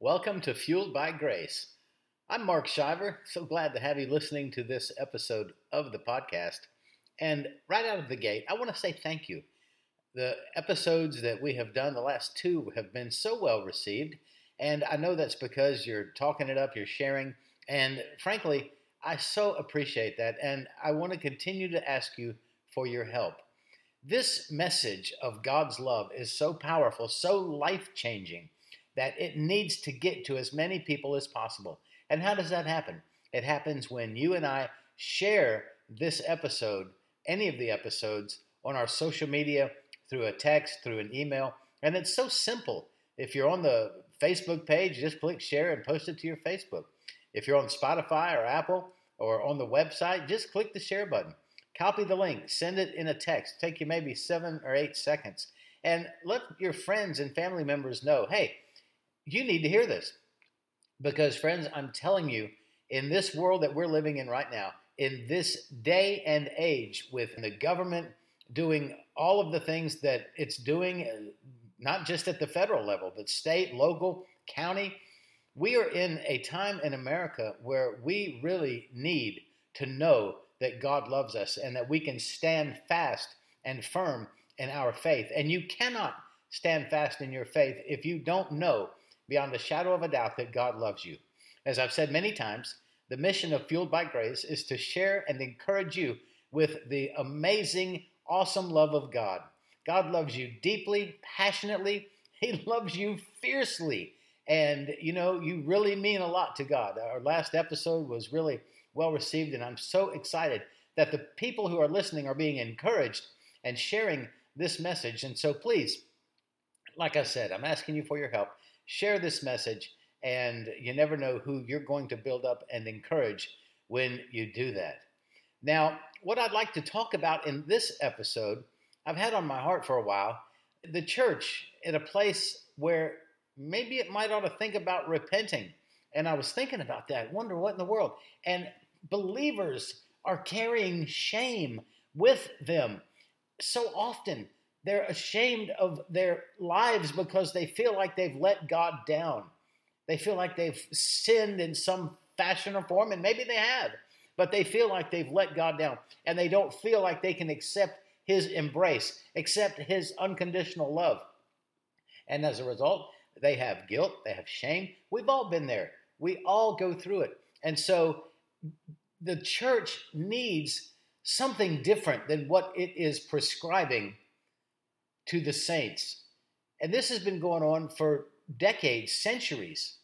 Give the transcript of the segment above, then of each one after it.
Welcome to Fueled by Grace. I'm Mark Shiver. So glad to have you listening to this episode of the podcast. And right out of the gate, I want to say thank you. The episodes that we have done, the last two, have been so well received. And I know that's because you're talking it up, you're sharing. And frankly, I so appreciate that. And I want to continue to ask you for your help. This message of God's love is so powerful, so life-changing, that it needs to get to as many people as possible. And how does that happen? It happens when you and I share this episode, any of the episodes, on our social media, through a text, through an email. And it's so simple. If you're on the Facebook page, just click share and post it to your Facebook. If you're on Spotify or Apple or on the website, just click the share button. Copy the link, send it in a text. Take you maybe 7 or 8 seconds. And let your friends and family members know, hey, you need to hear this. Because, friends, I'm telling you, in this world that we're living in right now, in this day and age, with the government doing all of the things that it's doing, not just at the federal level, but state, local, county, we are in a time in America where we really need to know that God loves us and that we can stand fast and firm in our faith. And you cannot stand fast in your faith if you don't know beyond a shadow of a doubt that God loves you. As I've said many times, the mission of Fueled by Grace is to share and encourage you with the amazing, awesome love of God. God loves you deeply, passionately. He loves you fiercely. And, you really mean a lot to God. Our last episode was really well received, and I'm so excited that the people who are listening are being encouraged and sharing this message. And so please, like I said, I'm asking you for your help. Share this message, and you never know who you're going to build up and encourage when you do that. Now, what I'd like to talk about in this episode, I've had on my heart for a while, the church at a place where maybe it might ought to think about repenting. And I was thinking about that, wonder what in the world. And believers are carrying shame with them so often. They're ashamed of their lives because they feel like they've let God down. They feel like they've sinned in some fashion or form, and maybe they have, but they feel like they've let God down, and they don't feel like they can accept His embrace, accept His unconditional love. And as a result, they have guilt, they have shame. We've all been there. We all go through it. And so the church needs something different than what it is prescribing to the saints. And this has been going on for decades, centuries,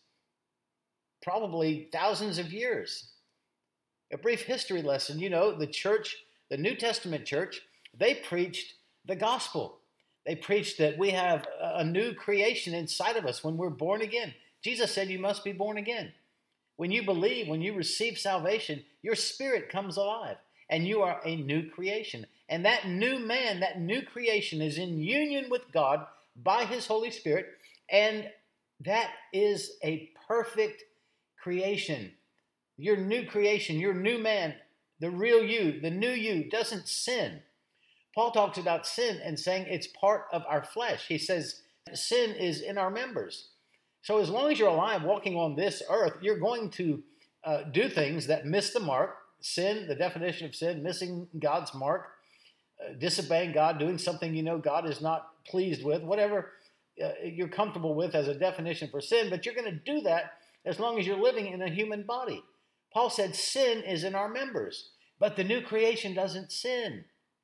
probably thousands of years. A brief history lesson, the church, the New Testament church, they preached the gospel. They preached that we have a new creation inside of us when we're born again. Jesus said you must be born again. When you believe, when you receive salvation, your spirit comes alive and you are a new creation. And that new man, that new creation is in union with God by His Holy Spirit. And that is a perfect creation. Your new creation, your new man, the real you, the new you doesn't sin. Paul talks about sin and saying it's part of our flesh. He says sin is in our members. So as long as you're alive walking on this earth, you're going to do things that miss the mark. Sin, the definition of sin, missing God's mark, disobeying God, doing something God is not pleased with, whatever you're comfortable with as a definition for sin, but you're going to do that as long as you're living in a human body. Paul said sin is in our members, but the new creation doesn't sin.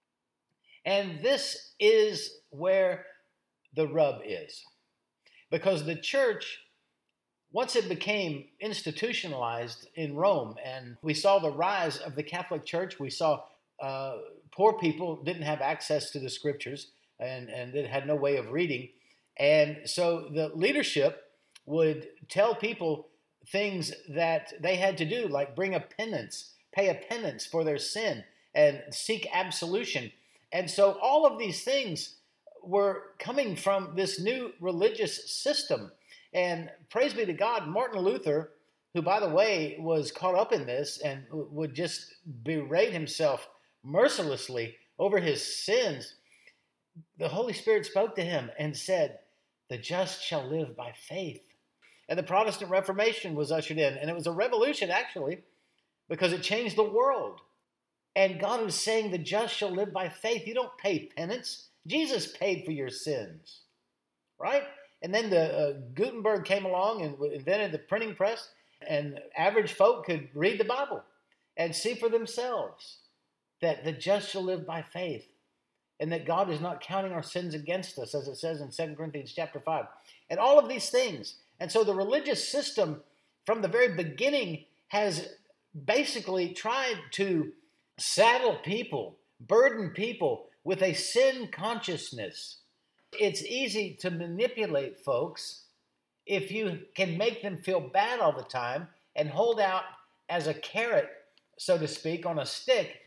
And this is where the rub is. Because the church, once it became institutionalized in Rome, and we saw the rise of the Catholic Church, we saw poor people didn't have access to the scriptures and it had no way of reading. And so the leadership would tell people things that they had to do, like bring a penance, pay a penance for their sin, and seek absolution. And so all of these things were coming from this new religious system. And praise be to God, Martin Luther, who, by the way, was caught up in this and would just berate himself mercilessly over his sins, the Holy Spirit spoke to him and said, "The just shall live by faith." And the Protestant Reformation was ushered in. And it was a revolution, actually, because it changed the world. And God was saying the just shall live by faith. You don't pay penance. Jesus paid for your sins, right? And then the Gutenberg came along and invented the printing press, and average folk could read the Bible and see for themselves that the just shall live by faith, and that God is not counting our sins against us, as it says in 2 Corinthians chapter 5. And all of these things. And so the religious system from the very beginning has basically tried to saddle people, burden people with a sin consciousness. It's easy to manipulate folks if you can make them feel bad all the time and hold out as a carrot, so to speak, on a stick,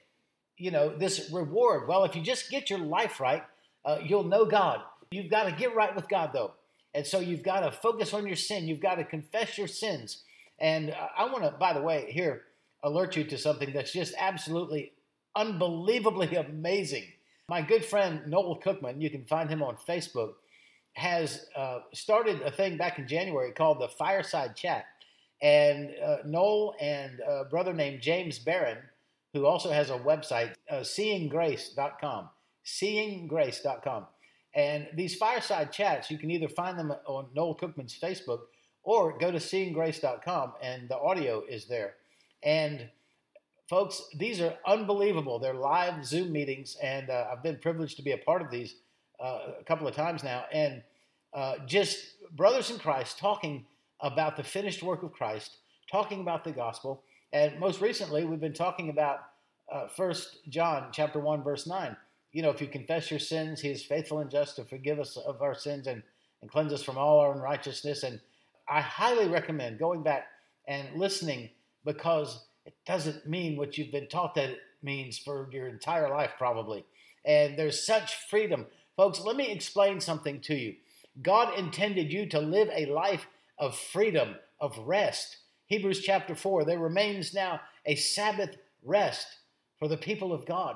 this reward. Well, if you just get your life right, you'll know God. You've got to get right with God, though. And so you've got to focus on your sin. You've got to confess your sins. And I want to, by the way, here, alert you to something that's just absolutely unbelievably amazing. My good friend Noel Cookman, you can find him on Facebook, has started a thing back in January called the Fireside Chat. And Noel and a brother named James Barron, who also has a website, seeinggrace.com, seeinggrace.com. And these fireside chats, you can either find them on Noel Cookman's Facebook or go to seeinggrace.com, and the audio is there. And folks, these are unbelievable. They're live Zoom meetings, and I've been privileged to be a part of these a couple of times now. And just brothers in Christ talking about the finished work of Christ, talking about the gospel. And most recently, we've been talking about 1 John chapter 1, verse 9. If you confess your sins, he is faithful and just to forgive us of our sins and cleanse us from all our unrighteousness. And I highly recommend going back and listening, because it doesn't mean what you've been taught that it means for your entire life, probably. And there's such freedom. Folks, let me explain something to you. God intended you to live a life of freedom, of rest. Hebrews chapter 4, there remains now a Sabbath rest for the people of God.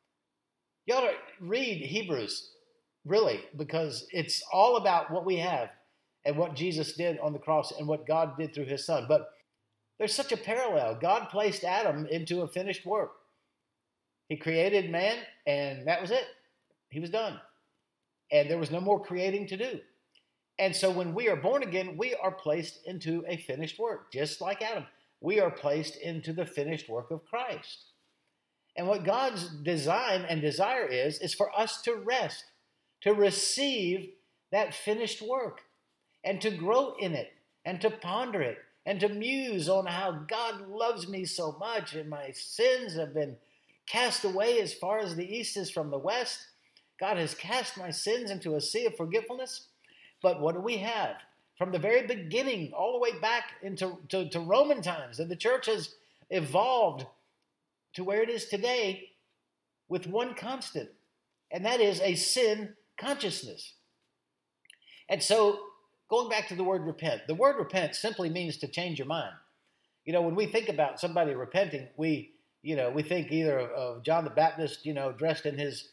You ought to read Hebrews, really, because it's all about what we have and what Jesus did on the cross and what God did through his son. But there's such a parallel. God placed Adam into a finished work. He created man, and that was it. He was done. And there was no more creating to do. And so when we are born again, we are placed into a finished work, just like Adam. We are placed into the finished work of Christ. And what God's design and desire is for us to rest, to receive that finished work, and to grow in it, and to ponder it, and to muse on how God loves me so much, and my sins have been cast away as far as the east is from the west. God has cast my sins into a sea of forgetfulness. But what do we have? From the very beginning, all the way back into Roman times, and the church has evolved to where it is today with one constant, and that is a sin consciousness. And so, going back to the word repent, the word repent simply means to change your mind. When we think about somebody repenting, we think either of John the Baptist, dressed in his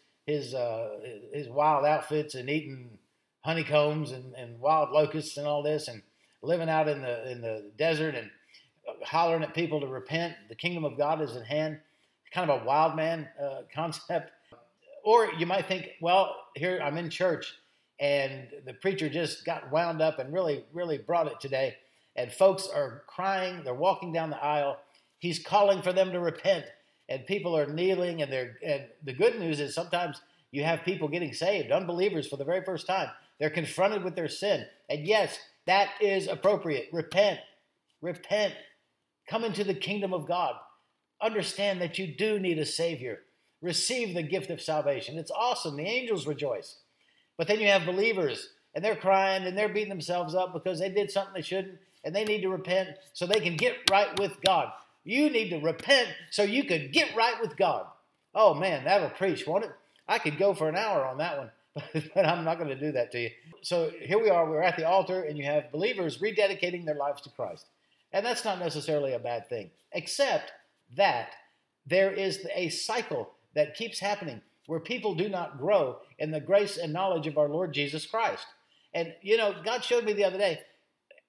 wild outfits and eating honeycombs and wild locusts and all this, and living out in the desert and hollering at people to repent. The kingdom of God is at hand. Kind of a wild man concept. Or you might think, well, here I'm in church and the preacher just got wound up and really, really brought it today. And folks are crying. They're walking down the aisle. He's calling for them to repent. And people are kneeling. And the good news is sometimes you have people getting saved, unbelievers for the very first time. They're confronted with their sin. And yes, that is appropriate. Repent. Repent. Come into the kingdom of God. Understand that you do need a Savior. Receive the gift of salvation. It's awesome. The angels rejoice. But then you have believers, and they're crying, and they're beating themselves up because they did something they shouldn't, and they need to repent so they can get right with God. You need to repent so you can get right with God. Oh, man, that'll preach, won't it? I could go for an hour on that one, but I'm not going to do that to you. So here we are. We're at the altar, and you have believers rededicating their lives to Christ. And that's not necessarily a bad thing, except that there is a cycle that keeps happening where people do not grow in the grace and knowledge of our Lord Jesus Christ. And, God showed me the other day,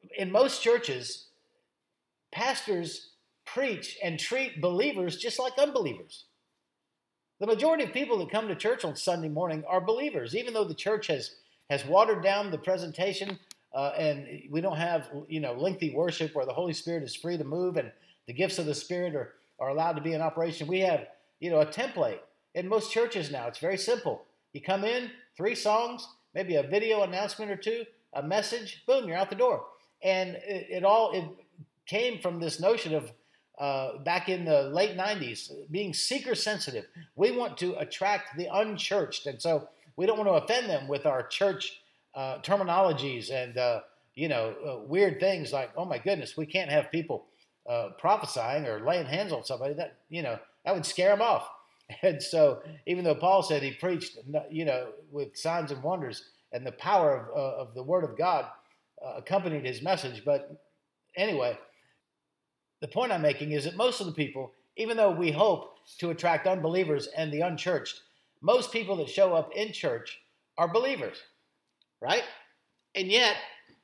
In most churches, pastors preach and treat believers just like unbelievers. The majority of people that come to church on Sunday morning are believers, even though the church has watered down the presentation and we don't have lengthy worship where the Holy Spirit is free to move and the gifts of the Spirit are allowed to be in operation. We have a template in most churches now. It's very simple. You come in, 3 songs, maybe a video announcement or 2, a message, boom, you're out the door. And it came from this notion of back in the late 90s, being seeker sensitive. We want to attract the unchurched. And so we don't want to offend them with our church terminologies and, weird things like, oh my goodness, we can't have people prophesying or laying hands on somebody. That would scare them off. And so even though Paul said he preached, with signs and wonders and the power of the word of God accompanied his message. But anyway, the point I'm making is that most of the people, even though we hope to attract unbelievers and the unchurched, most people that show up in church are believers, right? And yet,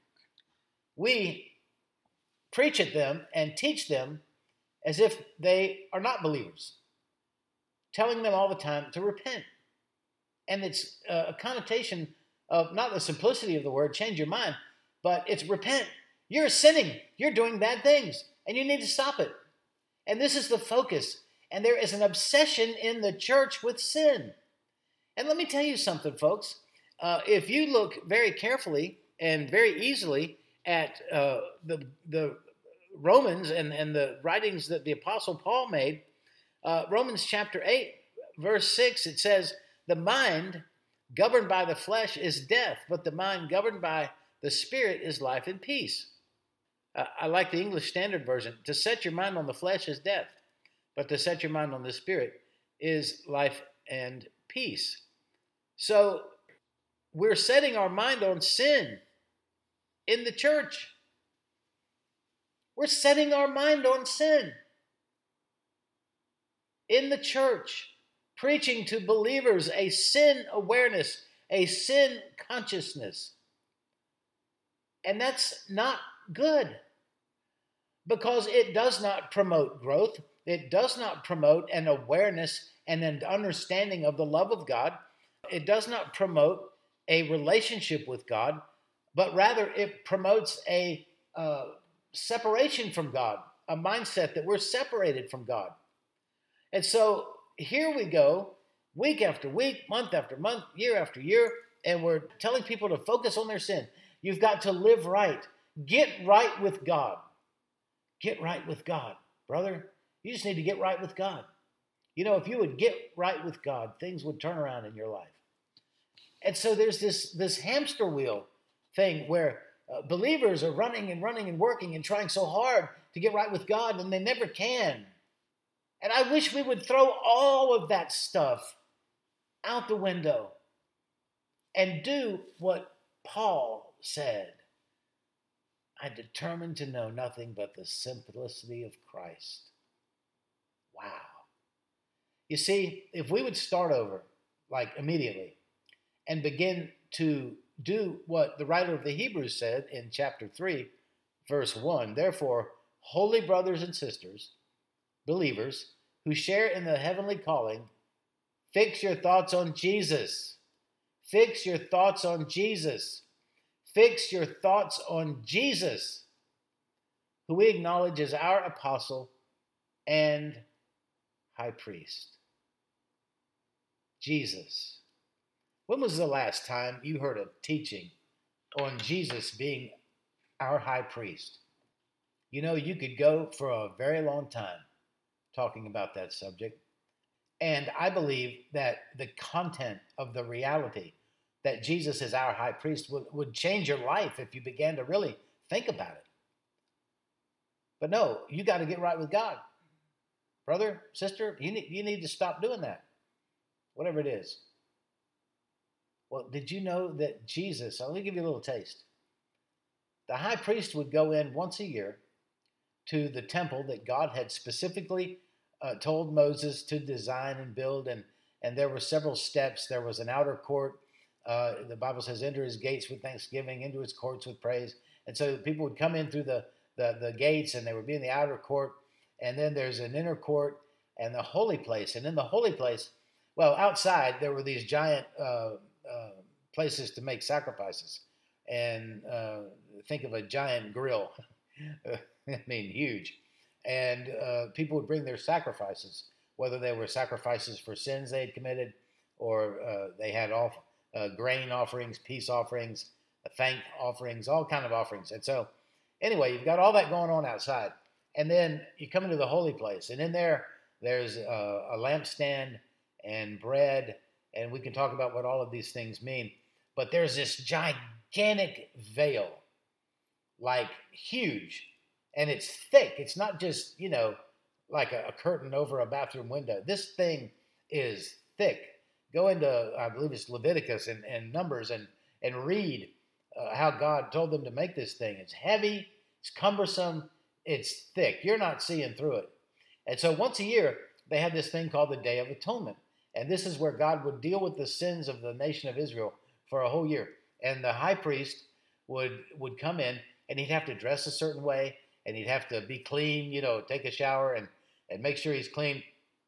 we preach at them and teach them as if they are not believers, telling them all the time to repent. And it's a connotation of not the simplicity of the word, change your mind, but it's repent. You're sinning. You're doing bad things, and you need to stop it. And this is the focus. And there is an obsession in the church with sin. And let me tell you something, folks. If you look very carefully and very easily at the Romans and the writings that the Apostle Paul made, Romans chapter 8, verse 6, it says, the mind governed by the flesh is death, but the mind governed by the Spirit is life and peace. I like the English Standard Version. To set your mind on the flesh is death, but to set your mind on the Spirit is life and peace. So we're setting our mind on sin in the church. We're setting our mind on sin in the church, preaching to believers a sin awareness, a sin consciousness. And that's not good, because it does not promote growth. It does not promote an awareness and an understanding of the love of God. It does not promote a relationship with God, but rather it promotes a separation from God, a mindset that we're separated from God. And so here we go, week after week, month after month, year after year, and we're telling people to focus on their sin. You've got to live right. Get right with God. Get right with God. Brother, you just need to get right with God. If you would get right with God, things would turn around in your life. And so there's this hamster wheel thing where believers are running and running and working and trying so hard to get right with God, and they never can. And I wish we would throw all of that stuff out the window and do what Paul said. I determined to know nothing but the simplicity of Christ. Wow. You see, if we would start over, like immediately, and begin to do what the writer of the Hebrews said in chapter 3, verse 1, therefore, holy brothers and sisters, believers, who share in the heavenly calling, fix your thoughts on Jesus. Fix your thoughts on Jesus. Fix your thoughts on Jesus, who we acknowledge as our apostle and high priest. Jesus. When was the last time you heard a teaching on Jesus being our high priest? You could go for a very long time talking about that subject. And I believe that the content of the reality that Jesus is our high priest would change your life if you began to really think about it. But no, you got to get right with God. Brother, sister, you need to stop doing that. Whatever it is. Well, did you know that Jesus, let me give you a little taste. The high priest would go in once a year to the temple that God had specifically told Moses to design and build. And there were several steps. There was an outer court. The Bible says, enter his gates with thanksgiving, into his courts with praise. And so people would come in through the gates, and they would be in the outer court. And then there's an inner court and the holy place. And in the holy place, well, outside there were these giant places to make sacrifices. And think of a giant grill. I mean, huge. And people would bring their sacrifices, whether they were sacrifices for sins they had committed, or they had grain offerings, peace offerings, thank offerings, all kind of offerings. And so, anyway, you've got all that going on outside. And then you come into the holy place, and in there's a lampstand and bread, and we can talk about what all of these things mean. But there's this gigantic veil, like huge, and it's thick. It's not just, like a curtain over a bathroom window. This thing is thick. Go into, I believe it's Leviticus and Numbers and read how God told them to make this thing. It's heavy, it's cumbersome, it's thick. You're not seeing through it. And so once a year, they had this thing called the Day of Atonement. And this is where God would deal with the sins of the nation of Israel for a whole year. And the high priest would come in, and he'd have to dress a certain way, and he'd have to be clean, take a shower and make sure he's clean.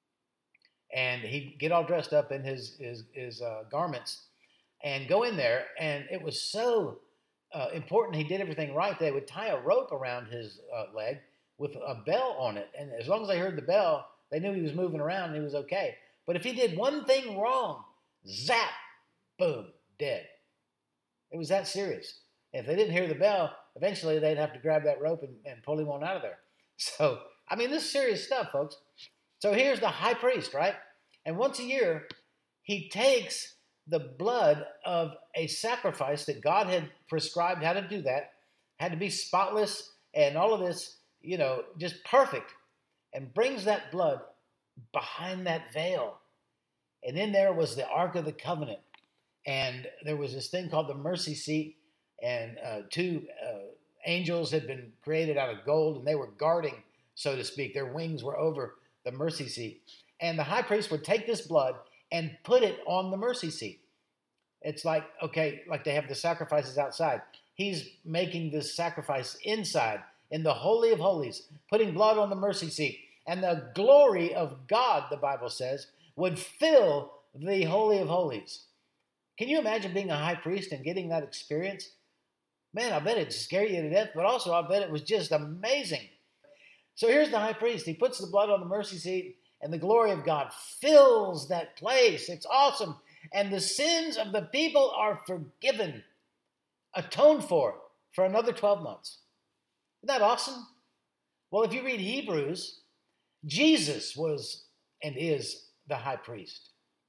And he'd get all dressed up in his garments and go in there. And it was so important he did everything right. They would tie a rope around his leg with a bell on it. And as long as they heard the bell, they knew he was moving around and he was okay. But if he did one thing wrong, zap, boom, dead. It was that serious. If they didn't hear the bell, eventually they'd have to grab that rope and pull him on out of there. So, I mean, this is serious stuff, folks. So here's the high priest, right? And once a year, he takes the blood of a sacrifice that God had prescribed how to do that, had to be spotless and all of this, just perfect, and brings that blood behind that veil. And in there was the Ark of the Covenant. And there was this thing called the mercy seat, and two angels had been created out of gold, and they were guarding, so to speak. Their wings were over the mercy seat. And the high priest would take this blood and put it on the mercy seat. It's like they have the sacrifices outside. He's making this sacrifice inside, in the Holy of Holies, putting blood on the mercy seat. And the glory of God, the Bible says, would fill the Holy of Holies. Can you imagine being a high priest and getting that experience? Man, I bet it'd scare you to death, but also I bet it was just amazing. So here's the high priest. He puts the blood on the mercy seat, and the glory of God fills that place. It's awesome. And the sins of the people are forgiven, atoned for another 12 months. Isn't that awesome? Well, if you read Hebrews, Jesus was and is the high priest.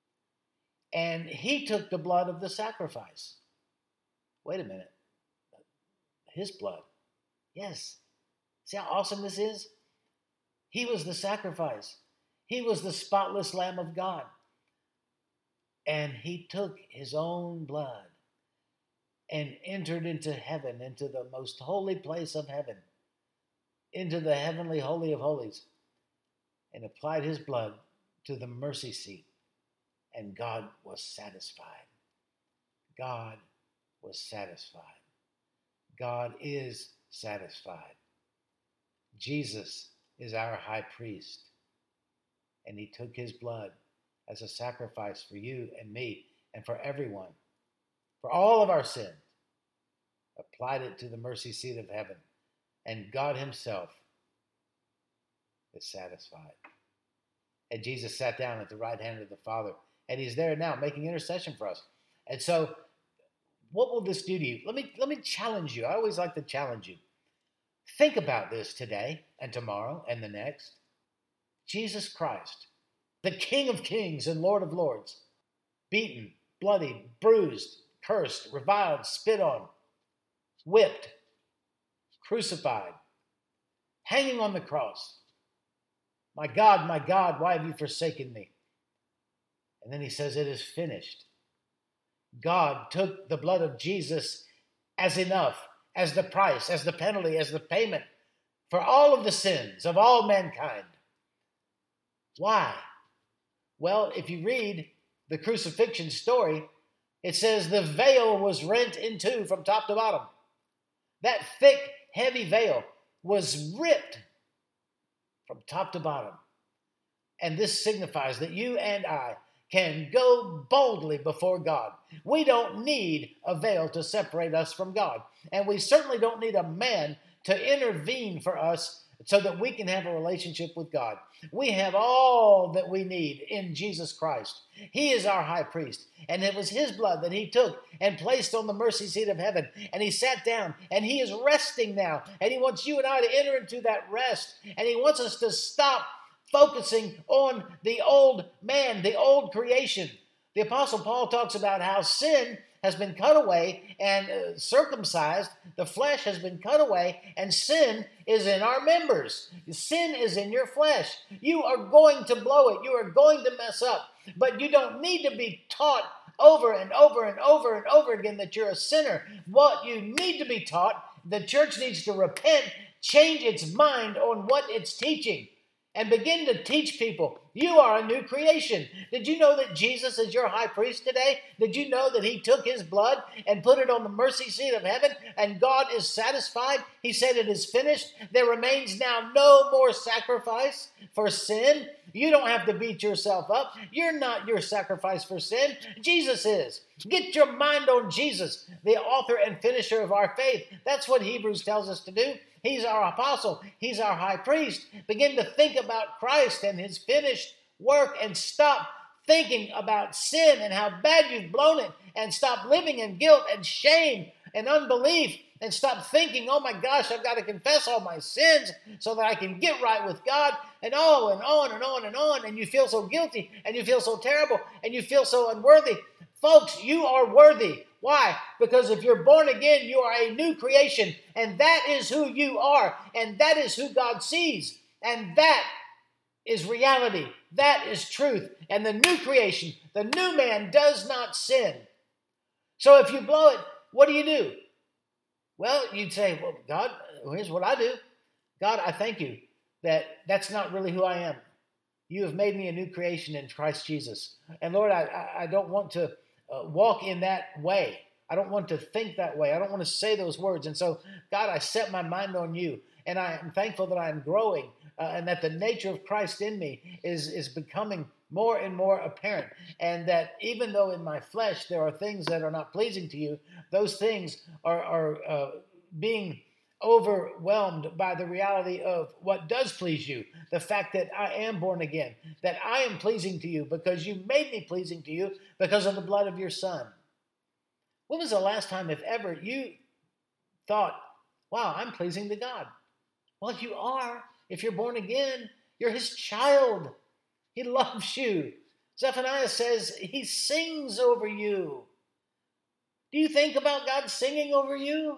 And he took the blood of the sacrifice. Wait a minute. His blood. Yes. See how awesome this is? He was the sacrifice. He was the spotless Lamb of God. And he took his own blood and entered into heaven, into the most holy place of heaven, into the heavenly Holy of Holies, and applied his blood to the mercy seat. And God was satisfied. God was satisfied. God is satisfied. Jesus is our high priest. And he took his blood as a sacrifice for you and me and for everyone, for all of our sins, applied it to the mercy seat of heaven. And God himself is satisfied. And Jesus sat down at the right hand of the Father. And he's there now making intercession for us. And so what will this do to you? Let me challenge you. I always like to challenge you. Think about this today and tomorrow and the next. Jesus Christ, the King of Kings and Lord of Lords, beaten, bloodied, bruised, cursed, reviled, spit on, whipped, crucified, hanging on the cross. My God, why have you forsaken me? And then he says, it is finished. God took the blood of Jesus as enough, as the price, as the penalty, as the payment for all of the sins of all mankind. Why? Well, if you read the crucifixion story, it says the veil was rent in two from top to bottom. That thick, heavy veil was ripped from top to bottom. And this signifies that you and I can go boldly before God. We don't need a veil to separate us from God. And we certainly don't need a man to intervene for us so that we can have a relationship with God. We have all that we need in Jesus Christ. He is our high priest, and it was his blood that he took and placed on the mercy seat of heaven, and he sat down, and he is resting now, and he wants you and I to enter into that rest, and he wants us to stop focusing on the old man, the old creation. The Apostle Paul talks about how sin has been cut away and circumcised. The flesh has been cut away, and sin is in our members. Sin is in your flesh. You are going to blow it. You are going to mess up. But you don't need to be taught over and over and over and over again that you're a sinner. What you need to be taught, the church needs to repent, change its mind on what it's teaching, and begin to teach people, you are a new creation. Did you know that Jesus is your high priest today? Did you know that he took his blood and put it on the mercy seat of heaven, and God is satisfied? He said it is finished. There remains now no more sacrifice for sin. You don't have to beat yourself up. You're not your sacrifice for sin. Jesus is. Get your mind on Jesus, the author and finisher of our faith. That's what Hebrews tells us to do. He's our apostle. He's our high priest. Begin to think about Christ and his finished work, and stop thinking about sin and how bad you've blown it, and stop living in guilt and shame and unbelief, and stop thinking, oh my gosh, I've got to confess all my sins so that I can get right with God, and on and on and on and on, and you feel so guilty, and you feel so terrible, and you feel so unworthy. Folks, you are worthy. Why? Because if you're born again, you are a new creation, and that is who you are, and that is who God sees, and that is reality. That is truth. And the new creation, the new man, does not sin. So if you blow it, what do? Well, you'd say, well, God, here's what I do. God, I thank you that that's not really who I am. You have made me a new creation in Christ Jesus. And Lord, I don't want to walk in that way. I don't want to think that way. I don't want to say those words. And so, God, I set my mind on you. And I am thankful that I am growing and that the nature of Christ in me is becoming more and more apparent. And that even though in my flesh there are things that are not pleasing to you, those things are being overwhelmed by the reality of what does please you. The fact that I am born again, that I am pleasing to you because you made me pleasing to you because of the blood of your Son. When was the last time, if ever, you thought, wow, I'm pleasing to God? Well, you are. If you're born again, you're his child. He loves you. Zephaniah says he sings over you. Do you think about God singing over you?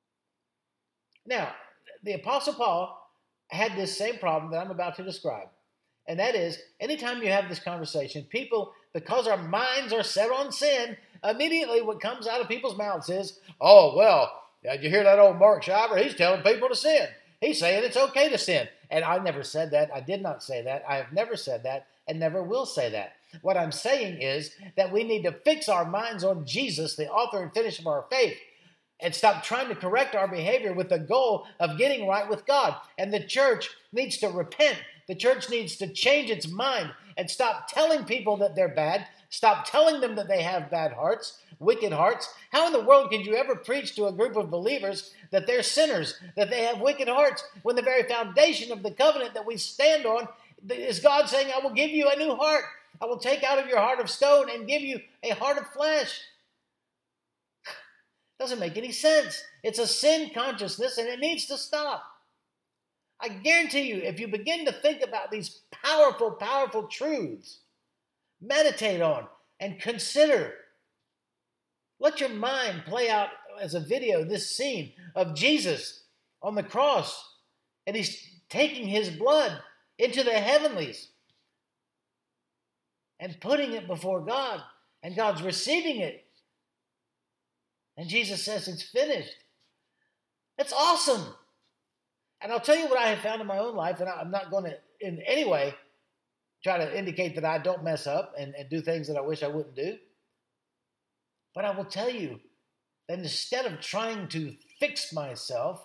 Now, the Apostle Paul had this same problem that I'm about to describe. And that is, anytime you have this conversation, people, because our minds are set on sin, immediately what comes out of people's mouths is, oh, well, did you hear that old Mark Shiver? He's telling people to sin. He's saying it's okay to sin. And I never said that. I did not say that. I have never said that and never will say that. What I'm saying is that we need to fix our minds on Jesus, the author and finisher of our faith, and stop trying to correct our behavior with the goal of getting right with God. And the church needs to repent. The church needs to change its mind and stop telling people that they're bad. Stop telling them that they have bad hearts, wicked hearts. How in the world could you ever preach to a group of believers that they're sinners, that they have wicked hearts, when the very foundation of the covenant that we stand on is God saying, I will give you a new heart. I will take out of your heart of stone and give you a heart of flesh. Doesn't make any sense. It's a sin consciousness, and it needs to stop. I guarantee you, if you begin to think about these powerful, powerful truths, meditate on and consider, let your mind play out as a video this scene of Jesus on the cross, and he's taking his blood into the heavenlies and putting it before God, and God's receiving it. And Jesus says, it's finished. That's awesome. And I'll tell you what I have found in my own life, and I'm not going to in any way try to indicate that I don't mess up and do things that I wish I wouldn't do. But I will tell you that instead of trying to fix myself,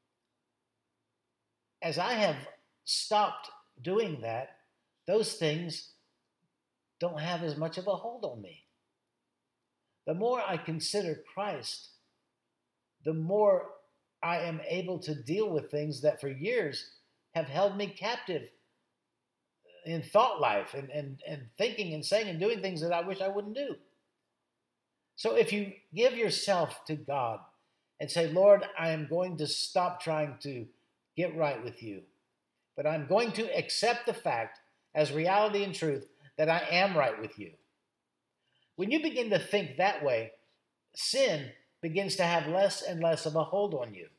as I have stopped doing that, those things don't have as much of a hold on me. The more I consider Christ, the more I am able to deal with things that for years have held me captive in thought life and thinking and saying and doing things that I wish I wouldn't do. So if you give yourself to God and say, Lord, I am going to stop trying to get right with you, but I'm going to accept the fact as reality and truth that I am right with you. When you begin to think that way, sin begins to have less and less of a hold on you.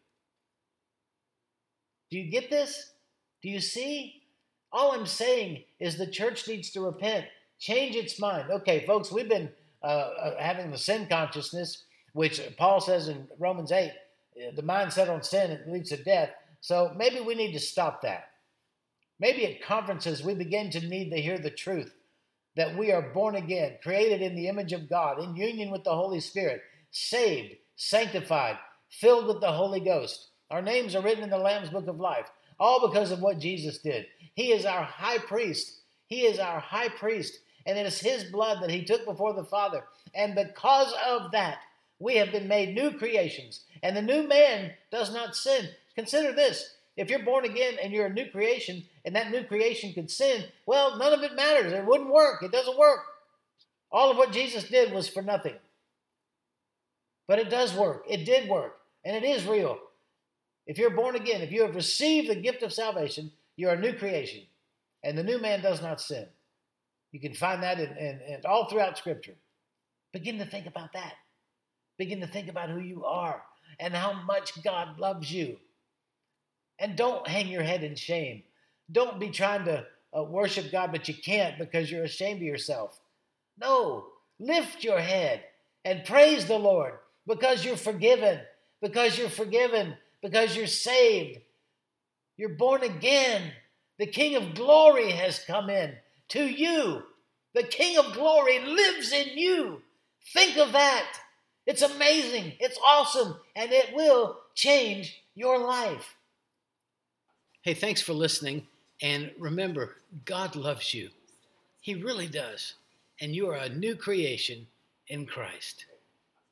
Do you get this? Do you see? All I'm saying is the church needs to repent, change its mind. Okay, folks, we've been having the sin consciousness, which Paul says in Romans 8, the mind set on sin, it leads to death. So maybe we need to stop that. Maybe at conferences we begin to need to hear the truth that we are born again, created in the image of God, in union with the Holy Spirit, saved, sanctified, filled with the Holy Ghost. Our names are written in the Lamb's Book of Life, all because of what Jesus did. He is our high priest. He is our high priest, and it is his blood that he took before the Father. And because of that, we have been made new creations, and the new man does not sin. Consider this. If you're born again and you're a new creation, and that new creation could sin, well, none of it matters. It wouldn't work. It doesn't work. All of what Jesus did was for nothing. But it does work. It did work. And it is real. If you're born again, if you have received the gift of salvation, you're a new creation. And the new man does not sin. You can find that in all throughout Scripture. Begin to think about that. Begin to think about who you are and how much God loves you. And don't hang your head in shame. Don't be trying to worship God, but you can't because you're ashamed of yourself. No, lift your head and praise the Lord because you're forgiven, because you're forgiven, because you're saved. You're born again. The King of Glory has come in to you. The King of Glory lives in you. Think of that. It's amazing. It's awesome. And it will change your life. Hey, thanks for listening. And remember, God loves you. He really does. And you are a new creation in Christ.